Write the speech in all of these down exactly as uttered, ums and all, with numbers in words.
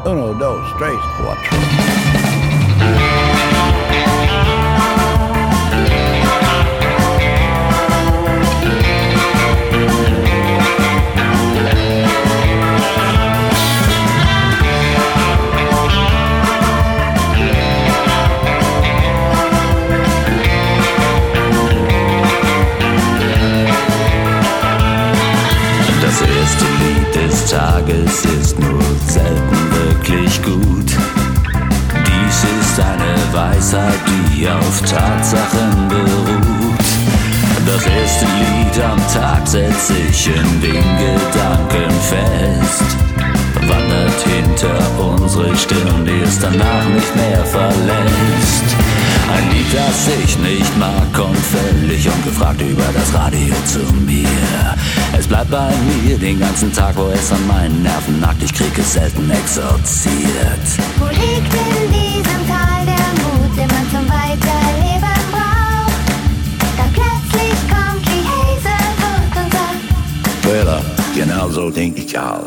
Uno, dos, tres, cuatro. Das erste Lied des Tages ist nur selten wirklich gut. Dies ist eine Weisheit, die auf Tatsachen beruht. Das erste Lied am Tag setzt sich in den Gedanken fest, wandert hinter unsere Stirn, die es danach nicht mehr verlässt. Ein Lied, das ich nicht mag, kommt völlig ungefragt über das Radio zu mir. Es bleibt bei mir den ganzen Tag, wo es an meinen Nerven nagt. Ich krieg es selten exorziert. Wo liegt in diesem Tal der Mut, den man zum Weiterleben braucht? Da plötzlich kommt Lee Hazlewood und sagt: Fela, genau so denk ich auch.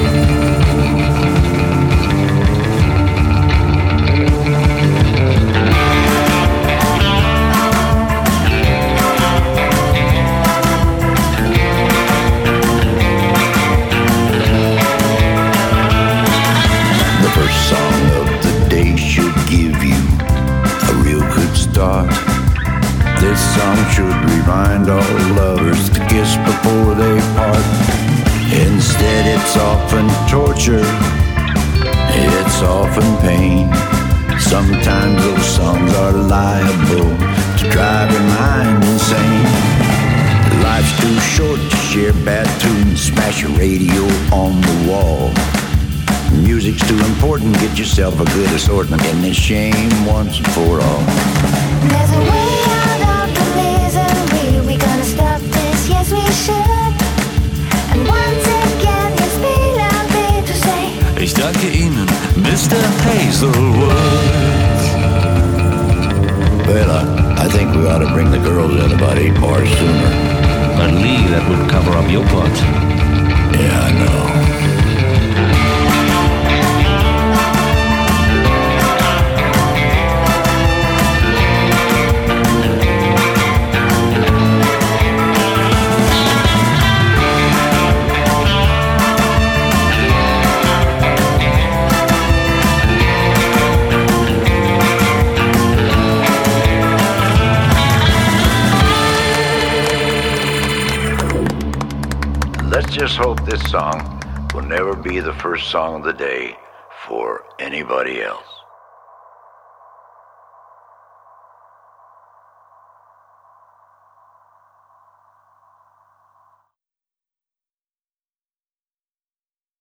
This song should remind all lovers to kiss before they part. Instead it's often torture, it's often pain. Sometimes those songs are liable to drive your mind insane. Life's too short to share bad tunes, smash your radio on the wall. Music's too important, get yourself a good assortment and this shame once and for all. There's a way out of the misery, we're gonna stop this, yes we should. And once again it's been out there to say: Ich danke Ihnen, Mister Hazlewood. Well, I think we ought to bring the girls in about eight more sooner. But Lee, that would cover up your part. Yeah, I know. Let's just hope this song will never be the first song of the day for anybody else.